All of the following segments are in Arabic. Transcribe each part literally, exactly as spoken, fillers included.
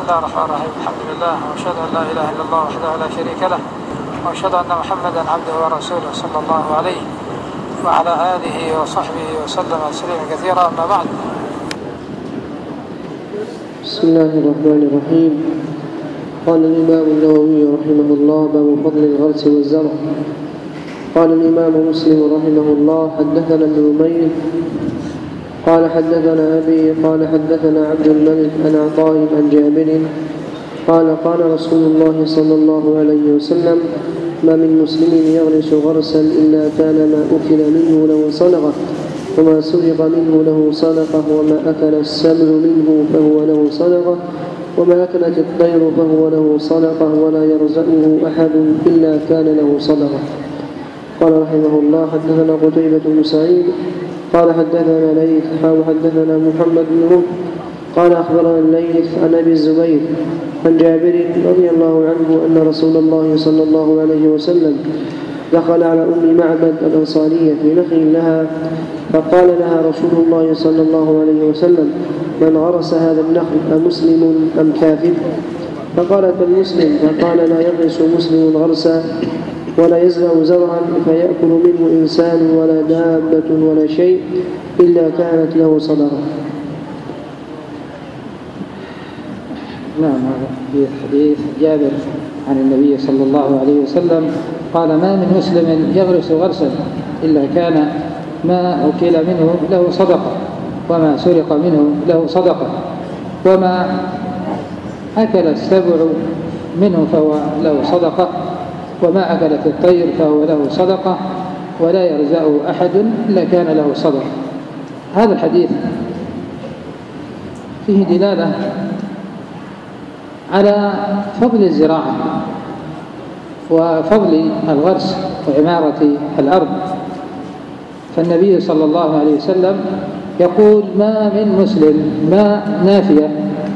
الله الرحمن الرحيم. الحمد لله وأشهد أن لا إله إلا الله وحده لا شريك له وأشهد أن محمدا عبده ورسوله صلى الله عليه وعلى آله وصحبه وسلم تسليما كثيرا. أما بعد. بسم الله الرحمن الرحيم. قال الإمام النووي رحمه الله: باب فضل الغرس والزرع. قال الإمام مسلم رحمه الله: حدثنا ابن نمير قال حدثنا أبي قال حدثنا عبد الملك عن عطاء عن جابر قال قال رسول الله صلى الله عليه وسلم: ما من مسلم يغرس غرسا إلا كان ما أكل منه له صدقة وما سرق منه له صدقة وما أكل السبع منه فهو له صدقة وما أكلت الطير فهو له صدقة ولا يرزقه أحد إلا كان له صدقة. قال رحمه الله: حدثنا قتيبة بن سعيد قال حدثنا ليث حدثنا محمد بن رمح قال أخبرنا الليث عن أبي الزبير عن جابر رضي الله عنه أن رسول الله صلى الله عليه وسلم دخل على أم معبد الأنصارية في نخل لها فقال لها رسول الله صلى الله عليه وسلم: من غرس هذا النخل أمسلم أم كافر؟ فقالت: المسلم. فقال: لا يغرس مسلم غرسا ولا يزرع زرعا فيأكل منه إنسان ولا دابة ولا شيء إلا كانت له صدقة. نعم، هذا في حديث جابر عن النبي صلى الله عليه وسلم قال: ما من مسلم يغرس غرسا إلا كان ما أكل منه له صدقة وما سرق منه له صدقة وما أكل السبع منه فهو له صدقة وما أكلت الطير فهو له صدقة ولا يرزقه أحد إلا كان له صدقة. هذا الحديث فيه دلالة على فضل الزراعة وفضل الغرس وعمارة الأرض. فالنبي صلى الله عليه وسلم يقول: ما من مسلم، ما نافية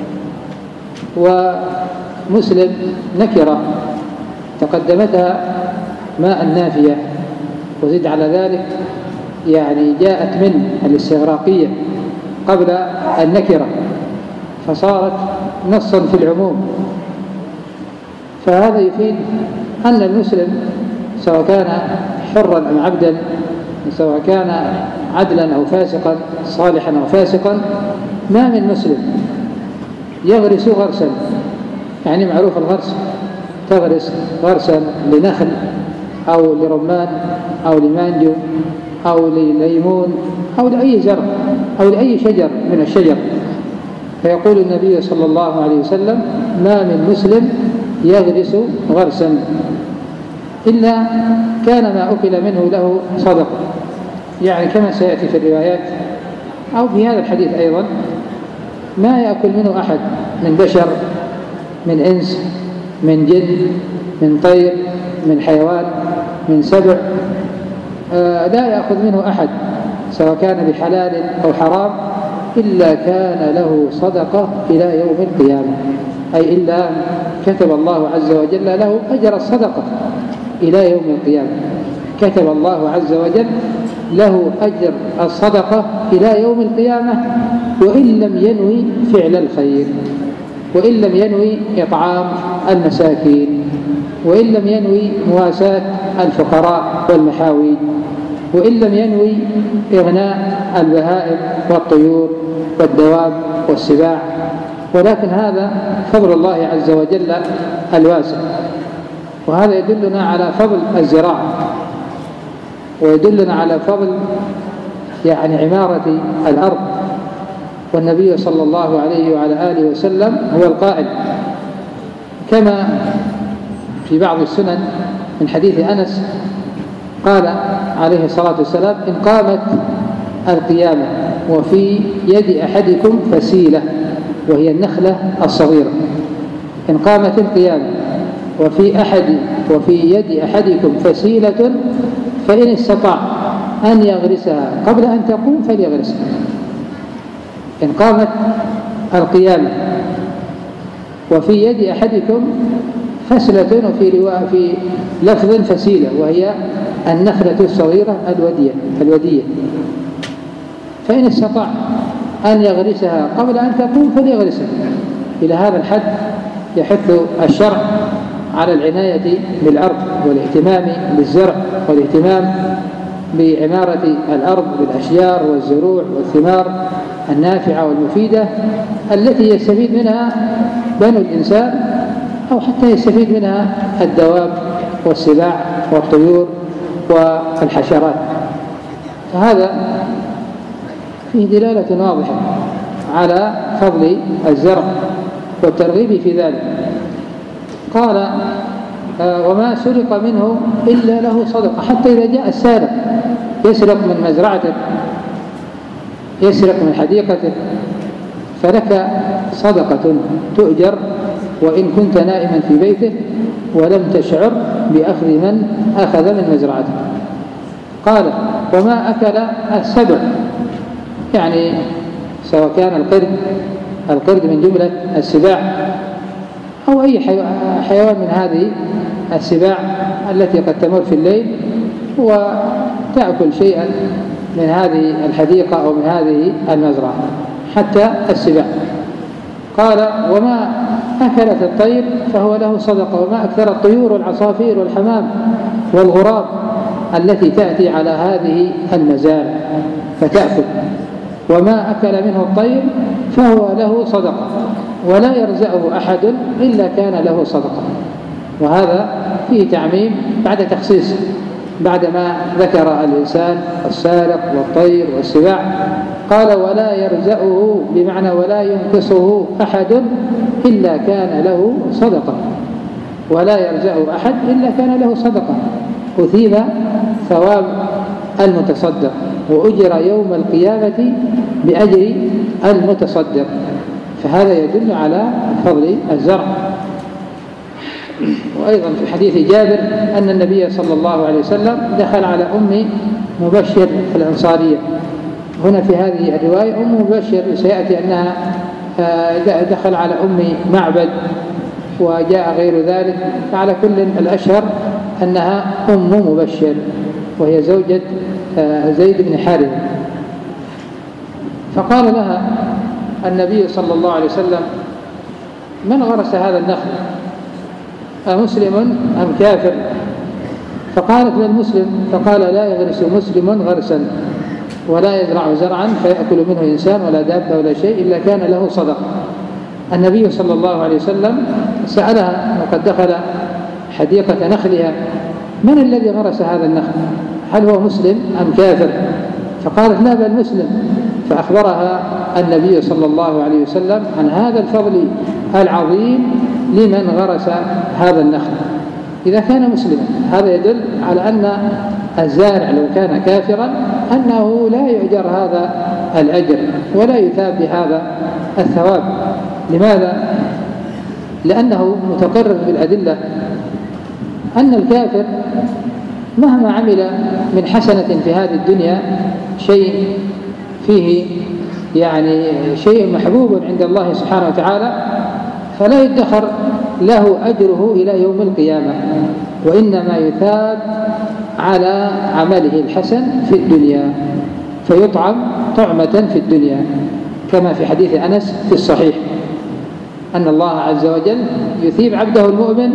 ومسلم نكرة تقدمتها ماء النافية، وزد على ذلك يعني جاءت من الاستغراقية قبل النكرة فصارت نصا في العموم. فهذا يفيد أن المسلم سواء كان حرا أم عبدا، سواء كان عدلا أو فاسقا، صالحا أو فاسقا، ما من مسلم يغرس غرسا، يعني معروف الغرس، تغرس غرسا لنخل أو لرمان أو لمانجو أو لليمون أو لأي زرع أو لأي شجر من الشجر. فيقول النبي صلى الله عليه وسلم: ما من مسلم يغرس غرسا إلا كان ما أكل منه له صدقة، يعني كما سيأتي في الروايات أو في هذا الحديث أيضا: ما يأكل منه أحد من بشر، من إنس، من جن، من طير، من حيوان، من سبع، آه لا يأخذ منه أحد سواء كان بحلال أو حرام إلا كان له صدقة إلى يوم القيامة، أي إلا كتب الله عز وجل له أجر الصدقة إلى يوم القيامة. كتب الله عز وجل له أجر الصدقة إلى يوم القيامة، وإن لم ينوي فعل الخير، وإن لم ينوي إطعام المساكين، وإن لم ينوي مواساة الفقراء والمحاويج، وإن لم ينوي إغناء البهائم والطيور والدواب والسباع. ولكن هذا فضل الله عز وجل الواسع. وهذا يدلنا على فضل الزراعة، ويدلنا على فضل يعني عمارة الأرض. والنبي صلى الله عليه وعلى آله وسلم هو القائل كما في بعض السنن من حديث أنس قال عليه الصلاة والسلام: إن قامت القيامة وفي يد أحدكم فسيلة، وهي النخلة الصغيرة، إن قامت القيامة وفي أحد وفي يد أحدكم فسيلة فإن استطاع أن يغرسها قبل أن تقوم فليغرسها. إن قامت القيامة وفي يد أحدكم فسلة، وفي رواية في لفظ فسيلة، وهي النخلة الصغيرة الودية الودية فإن استطاع أن يغرسها قبل أن تقوم فليغرسها. إن قامت القيامة وفي يد أحدكم فسيلة، وهي النخلة الصغيرة الودية الودية فإن استطاع أن يغرسها قبل أن تقوم فليغرسها. فإن استطاع أن يغرسها إلى هذا الحد يحث الشرع على العناية بالأرض والاهتمام بالزرع والاهتمام بعمارة الأرض بالأشجار والزروع والثمار النافعة والمفيدة التي يستفيد منها بنو الإنسان أو حتى يستفيد منها الدواب والسباع والطيور والحشرات. فهذا فيه دلالة واضحة على فضل الزرع والترغيب في ذلك. قال وما سرق منه إلا له صدقة. حتى إذا جاء السارق يسرق من مزرعتك يسرق من حديقتك فلك صدقة تؤجر وإن كنت نائما في بيته ولم تشعر بأخذ من أخذ من مزرعتك. قال وما أكل السبع، يعني سواء كان القرد القرد من جملة السباع أو أي حيوان من هذه السباع التي قد تمر في الليل وتأكل شيئا من هذه الحديقة أو من هذه المزرعة حتى السباع. قال وما أكلت الطير فهو له صدقة، وما أكثر الطيور والعصافير والحمام والغراب التي تأتي على هذه المزارع فتأكل. وما أكل منه الطير فهو له صدقة ولا يرزقه أحد إلا كان له صدقة. وهذا فيه تعميم بعد تخصيص، بعدما ذكر الإنسان السارق والطير والسباع قال ولا يرزقه بمعنى ولا ينقصه أحد إلا كان له صدقة، ولا يرزقه أحد إلا كان له صدقة. أثيب ثواب المتصدق وأجر يوم القيامة بأجر المتصدق. فهذا يدل على فضل الزرع. وأيضا في حديث جابر أن النبي صلى الله عليه وسلم دخل على أم مبشر الأنصارية. هنا في هذه الرواية أم مبشر سيأتي أنها دخل على أم معبد وجاء غير ذلك، فعلى كل الأشهر أنها أم مبشر وهي زوجة زيد بن حارثة. فقال لها النبي صلى الله عليه وسلم من غرس هذا النخل أمسلم أم كافر؟ فقالت من مسلم. فقال لا يغرس مسلم غرسا ولا يزرع زرعا فيأكل منه إنسان ولا دابة ولا شيء إلا كان له صدقة. النبي صلى الله عليه وسلم سألها وقد دخل حديقة نخلها من الذي غرس هذا النخل؟ هل هو مسلم أم كافر؟ فقالت لا بل مسلم. فأخبرها النبي صلى الله عليه وسلم عن هذا الفضل العظيم لمن غرس هذا النخل إذا كان مسلما. هذا يدل على أن الزارع لو كان كافرا أنه لا يؤجر هذا الأجر ولا يثاب بهذا الثواب. لماذا؟ لأنه متقرر بالأدلة أن الكافر مهما عمل من حسنة في هذه الدنيا شيء فيه يعني شيء محبوب عند الله سبحانه وتعالى فلا يدخر له أجره إلى يوم القيامة، وإنما يثاب على عمله الحسن في الدنيا فيطعم طعمة في الدنيا، كما في حديث أنس في الصحيح أن الله عز وجل يثيب عبده المؤمن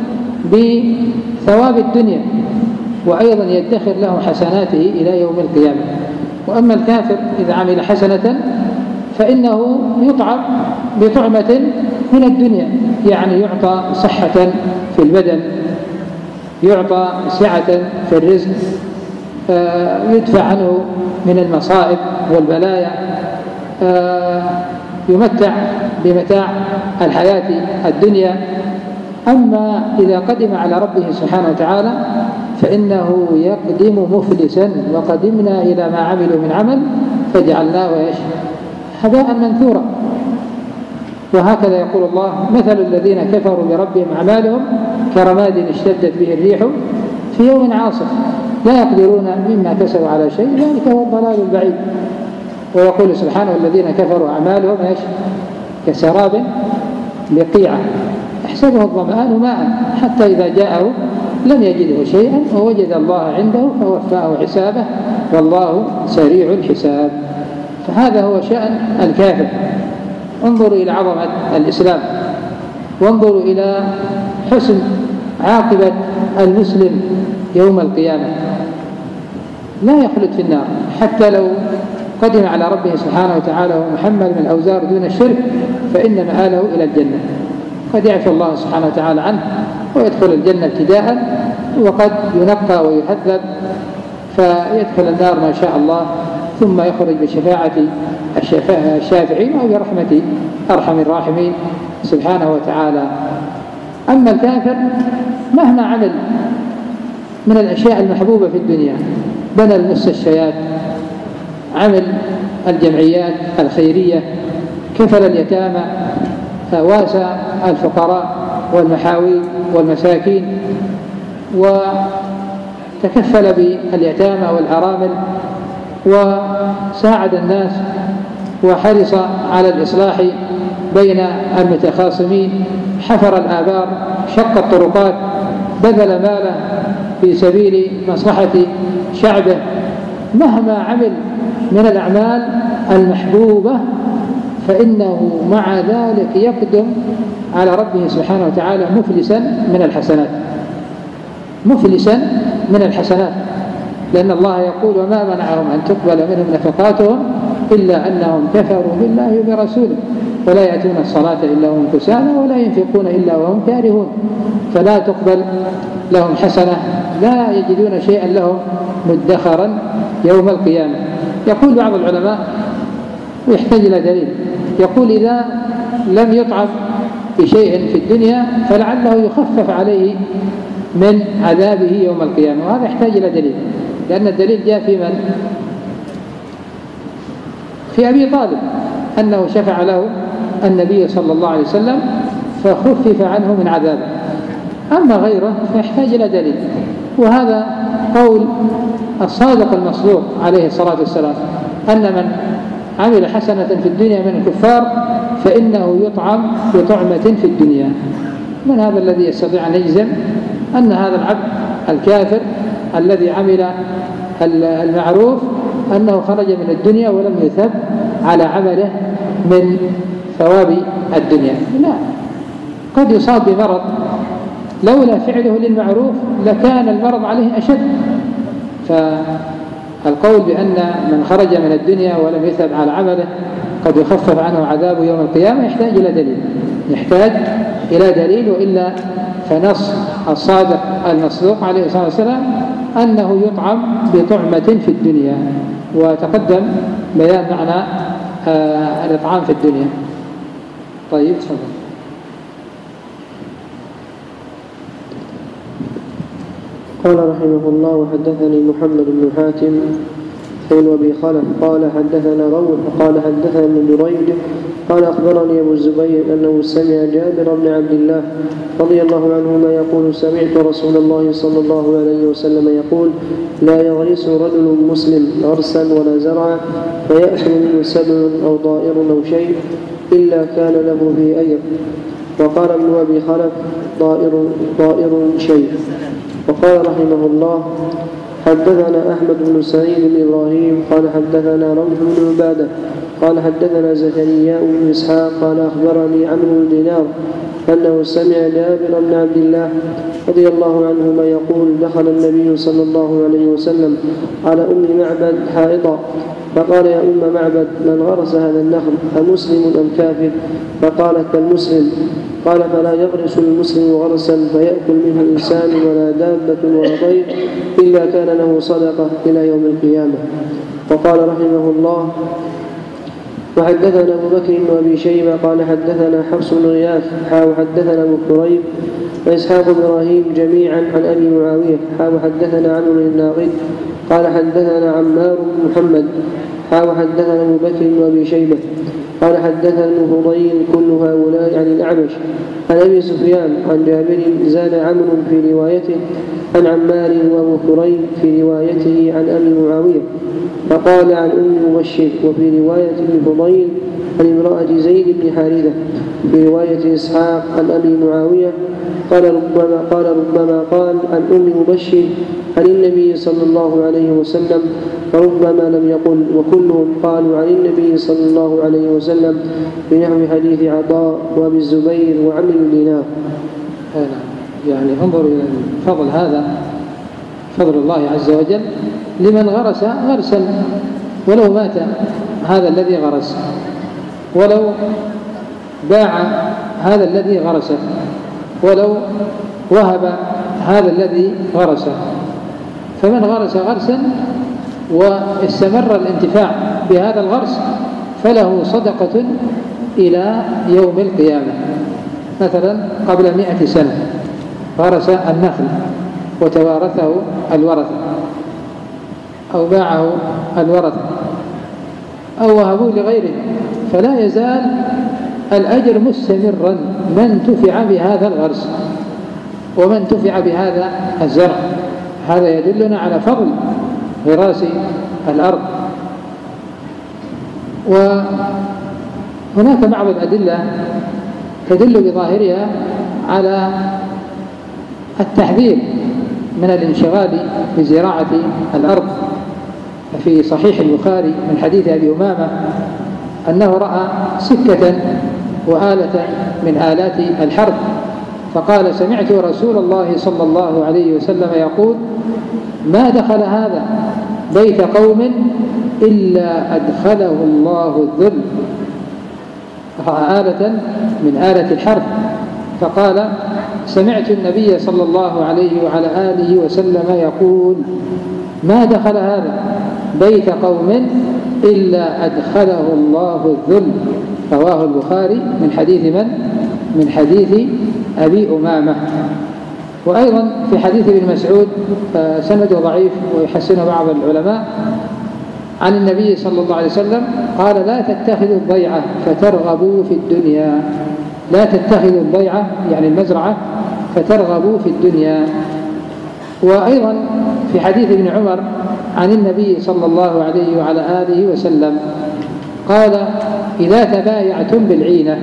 بثواب الدنيا وأيضا يدخر له حسناته إلى يوم القيامة. وأما الكافر إذا عمل حسنة فإنه يطعم بطعمة من الدنيا، يعني يعطى صحة في البدن، يعطى سعة في الرزق، يدفع عنه من المصائب والبلايا، يمتع بمتاع الحياة الدنيا. أما إذا قدم على ربه سبحانه وتعالى فإنه يقدم مفلسا وقدمنا إلى ما عملوا من عمل فجعلناه هباء منثورا. وهكذا يقول الله مثل الذين كفروا بربهم أعمالهم كرماد اشتدت به الريح في يوم عاصف لا يقدرون مما كسبوا على شيء ذلك هو الضلال البعيد. ويقول سبحانه الذين كفروا أعمالهم إيش؟ كسراب بقيعة يحسبه الظمآن ماء حتى إذا جاءه لم يجده شيئا ووجد الله عنده فوفاه حسابه والله سريع الحساب. فهذا هو شأن الكافر. انظروا إلى عظمة الإسلام، وانظروا إلى حسن عاقبة المسلم يوم القيامة، لا يخلد في النار حتى لو قدم على ربه سبحانه وتعالى ومحمل من أوزار دون الشرك، فإن مآله إلى الجنة. قد يعفو الله سبحانه وتعالى عنه ويدخل الجنة ابتداء، وقد ينقى ويهذب فيدخل النار ما شاء الله، ثم يخرج بشفاعة الشافعين أو برحمة أرحم الراحمين سبحانه وتعالى. أما الكافر مهما عمل من الأشياء المحبوبة في الدنيا، بنى المستشفيات، عمل الجمعيات الخيرية، كفل اليتامى، واسى الفقراء والمحاويج والمساكين، وتكفل باليتامى والأرامل، وساعد الناس، وحرص على الإصلاح بين المتخاصمين، حفر الآبار، شق الطرقات، بذل ماله في سبيل مصلحة شعبه. مهما عمل من الأعمال المحبوبة فإنه مع ذلك يقدم على ربه سبحانه وتعالى مفلسا من الحسنات، مفلسا من الحسنات، لأن الله يقول: وما منعهم أن تقبل منهم نفقاتهم إلا أنهم كفروا بالله وبرسوله ولا يأتون الصلاة إلا وهم كسالى ولا ينفقون إلا وهم كارهون، فلا تقبل لهم حسنة، لا يجدون شيئا لهم مدخرا يوم القيامة. يقول بعض العلماء ويحتاج إلى دليل، يقول: إذا لم يطعم بشيء في الدنيا فلعله يخفف عليه من عذابه يوم القيامة، وهذا يحتاج إلى دليل، لأن الدليل جاء في من؟ في أبي طالب، أنه شفع له النبي صلى الله عليه وسلم فخفف عنه من عذابه. أما غيره فيحتاج إلى دليل، وهذا قول الصادق المصدوق عليه الصلاة والسلام، أن من عمل حسنة في الدنيا من الكفار فإنه يطعم بطعمة في الدنيا. من هذا الذي يستطيع أن يجزم أن هذا العبد الكافر الذي عمل المعروف أنه خرج من الدنيا ولم يثب على عمله من ثواب الدنيا؟ لا، قد يصاب بمرض لولا فعله للمعروف لكان المرض عليه أشد. فالقول بأن من خرج من الدنيا ولم يثب على عمله قد يخفف عنه عذابه يوم القيامة يحتاج إلى دليل، يحتاج إلى دليل، وإلا فنص الصادق المصدوق عليه الصلاة والسلام أنه يطعم بطعمة في الدنيا، وتقدم بيان معنى آه الإطعام في الدنيا. طيب تفضل. قال رحمه الله: وحدثني محمد بن حاتم بن أبي خلف قال حدثنا روح قال حدثنا ابن دريد قال أخبرني أبو الزبير أنه سمع جابر بن عبد الله رضي الله عنهما يقول: سمعت رسول الله صلى الله عليه وسلم يقول: لا يغرس رجل مسلم غرسا ولا زرعا فيأكل منه سبع أو طائر أو شيء إلا كان له فيه أجر. وقال ابن أبي خلف: طائر طائر شيء. وقال رحمه الله: حدثنا أحمد بن سعيد بن إبراهيم قال حدثنا روح بن عبادة قال حدثنا زكريا بن إسحاق قال أخبرني عمرو بن دينار أنه سمع جابر بن عبد الله رضي الله عنهما يقول: دخل النبي صلى الله عليه وسلم على أم معبد حائطا فقال: يا أم معبد، من غرس هذا النخل أمسلم أم كافر؟ فقالت: المسلم. قال: فلا يغرس المسلم غرسا فيأكل منه إنسان ولا دابة ولا طير إلا كان له صدقة إلى يوم القيامة. وقال رحمه الله: وحدثنا أبو بكر وأبي شيبة قال حدثنا حفص بن غياث حاو حدثنا أبو كريب وإسحاق بن إبراهيم جميعا عن أبي معاوية حاو حدثنا عمرو بن الناقد قال حدثنا عمار بن محمد حاو حدثنا أبو بكر وأبي شيبة قال حدثنا ابن فضيل كل هؤلاء عن الأعمش عن أبي سفيان عن جابر زاد عمرو في روايته عن عمار وأبو كريب في روايته عن أبي معاوية فقال عن أم مبشر وفي رواية ابن فضيل عن امرأة زيد بن حارثة في رواية إسحاق عن أبي معاوية قال ربما قال ربما قال عن أم مبشر عن النبي صلى الله عليه وسلم وربما لم يقل، وكلهم قالوا عن النبي صلى الله عليه وسلم بنحو حديث عطاء وأبي الزبير وعمرو بن دينار. يعني انظروا إلى فضل هذا، فضل الله عز وجل لمن غرس غرسا ولو مات هذا الذي غرس، ولو باع هذا الذي غرسه، ولو وهب هذا الذي غرسه. فمن غرس غرسا واستمر الانتفاع بهذا الغرس فله صدقة إلى يوم القيامة. مثلا قبل مئة سنة غرس النخل وتوارثه الورثة أو باعه الورثة أو وهبوه لغيره، فلا يزال الأجر مستمرا من تفع بهذا الغرس ومن تفع بهذا الزرع. هذا يدلنا على فضل غراس الأرض. وهناك بعض الأدلة تدل بظاهرها على التحذير من الانشغال بزراعة الأرض. في صحيح البخاري من حديث أبي أمامة أنه رأى سكة وآلة من آلات الحرث فقال: سمعت رسول الله صلى الله عليه وسلم يقول: ما دخل هذا بيت قوم إلا أدخله الله الذل. رأى آلة من آلة الحرث فقال: سمعت النبي صلى الله عليه وعلى آله وسلم يقول: ما دخل هذا بيت قوم إلا أدخله الله الذل. رواه البخاري من حديث من؟ من حديث أبي أمامة. وأيضا في حديث ابن مسعود سنده ضعيف ويحسنه بعض العلماء عن النبي صلى الله عليه وسلم قال: لا تتخذوا الضيعة فترغبوا في الدنيا. لا تتخذوا الضيعة يعني المزرعة فترغبوا في الدنيا. وأيضا في حديث ابن عمر عن النبي صلى الله عليه وعلى آله وسلم قال: إذا تبايعتم بالعينة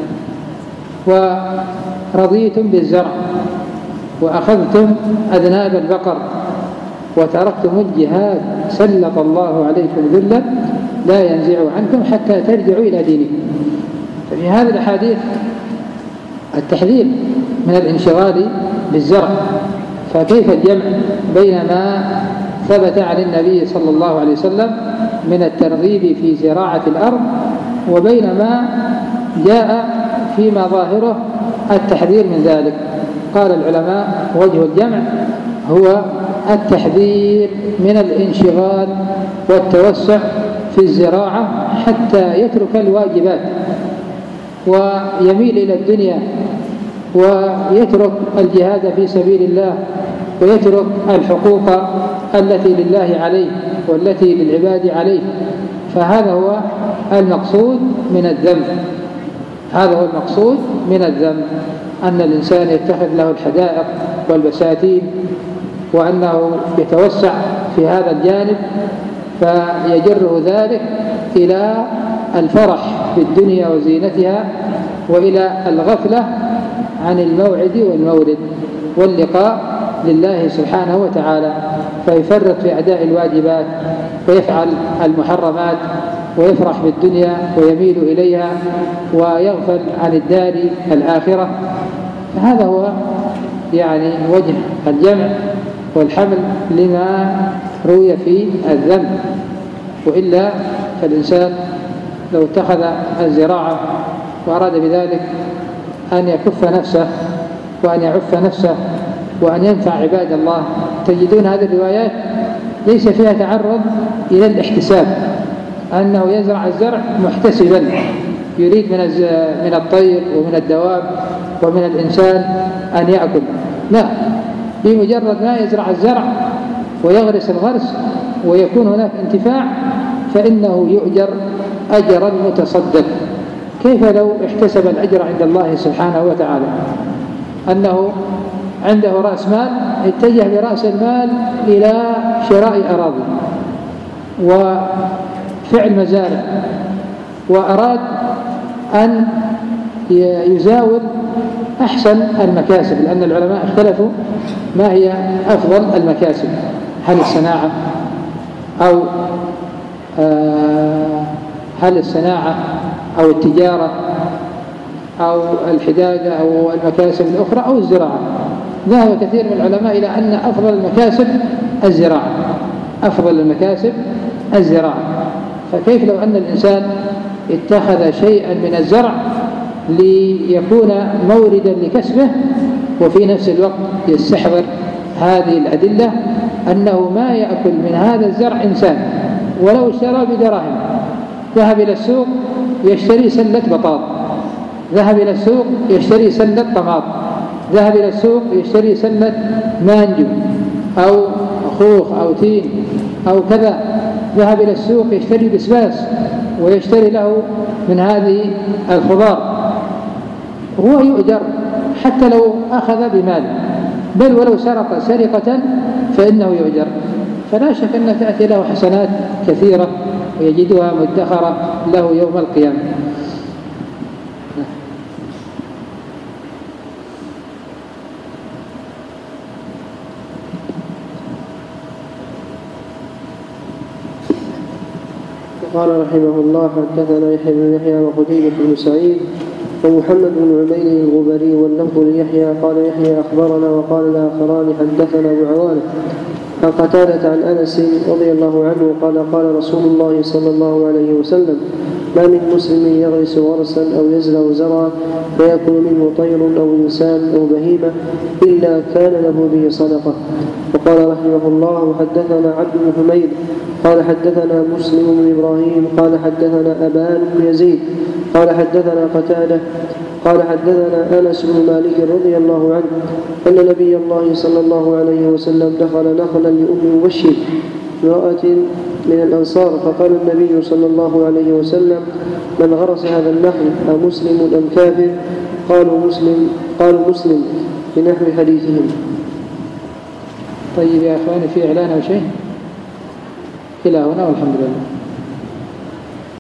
ورضيتم بالزرع وأخذتم أذناب البقر وتركتم الجهاد سلط الله عليكم ذلا لا ينزع عنكم حتى ترجعوا إلى دينكم. ففي هذه الأحاديث التحذير من الانشغال بالزرع. فكيف الجمع بين ما ثبت عن النبي صلى الله عليه وسلم من الترغيب في زراعة الأرض وبين ما جاء فيما ظاهره التحذير من ذلك؟ قال العلماء: وجه الجمع هو التحذير من الانشغال والتوسع في الزراعة حتى يترك الواجبات ويميل إلى الدنيا ويترك الجهاد في سبيل الله ويترك الحقوق التي لله عليه والتي للعباد عليه. فهذا هو المقصود من الذم. هذا هو المقصود من الذم، أن الإنسان يتخذ له الحدائق والبساتين وأنه يتوسع في هذا الجانب فيجره ذلك إلى الفرح بالدنيا وزينتها وإلى الغفلة عن الموعد والمورد واللقاء لله سبحانه وتعالى، فيفرط في أداء الواجبات ويفعل المحرمات ويفرح بالدنيا ويميل إليها ويغفل عن الدار الآخرة. فهذا هو يعني وجه الجمع والحمل لما روي في الذم. وإلا فالإنسان لو اتخذ الزراعة وأراد بذلك أن يكف نفسه وأن يعف نفسه وأن ينفع عباد الله، تجدون هذه الروايات ليس فيها تعرض إلى الاحتساب، أنه يزرع الزرع محتسبا يريد من من الطير ومن الدواب ومن الإنسان أن يأكل. لا، بمجرد ما يزرع الزرع ويغرس الغرس ويكون هناك انتفاع فإنه يؤجر أجر المتصدق. كيف لو احتسب الأجر عند الله سبحانه وتعالى؟ أنه عنده رأس مال اتجه برأس المال إلى شراء أراضي وفعل مزارع وأراد أن يزاول أحسن المكاسب، لأن العلماء اختلفوا ما هي أفضل المكاسب، هل الصناعة أو هل الصناعة أو التجارة أو الحدادة أو المكاسب الأخرى أو الزراعة. ذهب كثير من العلماء إلى أن أفضل المكاسب الزراعة، أفضل المكاسب الزراعة. فكيف لو أن الإنسان اتخذ شيئا من الزرع ليكون موردا لكسبه، وفي نفس الوقت يستحضر هذه الأدلة أنه ما يأكل من هذا الزرع إنسان ولو اشترى بدراهم. ذهب إلى السوق يشتري سلة بطاط، ذهب إلى السوق يشتري سلة طماط، ذهب إلى السوق يشتري سلة مانجو أو خوخ أو تين أو كذا، ذهب إلى السوق يشتري بسباس ويشتري له من هذه الخضار، هو يؤجر حتى لو أخذ بمال، بل ولو سرق سرقة فإنه يؤجر. فلا شك أن تأتي له حسنات كثيرة ويجدها مدخرة له يوم القيامة. قال رحمه الله: حدثنا يحيى بن يحيى وقتيبة بن سعيد ومحمد بن عبيد الغبري واللفظ ليحيى. قال يحيى: أخبرنا. وقال الآخران: حدثنا أبو عوانة عن قتادة عن أنس رضي الله عنه قال: قال رسول الله صلى الله عليه وسلم: ما من مسلم يغرس غرسا أو يزرع زرعا فيأكل منه طير أو إنسان أو بهيمة إلا كان له به صدقة. وقال رحمه الله: حدثنا عبد بن حميد قال حدثنا مسلم بن إبراهيم قال حدثنا أبان بن يزيد قال حدثنا قتادة قال حدثنا أنس بن مالك رضي الله عنه أن نبي الله صلى الله عليه وسلم دخل نخلا لأم مبشر امرأة من الأنصار، فقال النبي صلى الله عليه وسلم: من غرس هذا النخل أمسلم أم كافر؟ قالوا مسلم قالوا مسلم بنحو حديثهم. طيب يا أخواني، في إعلان أو شيء؟ إلى هنا والحمد لله.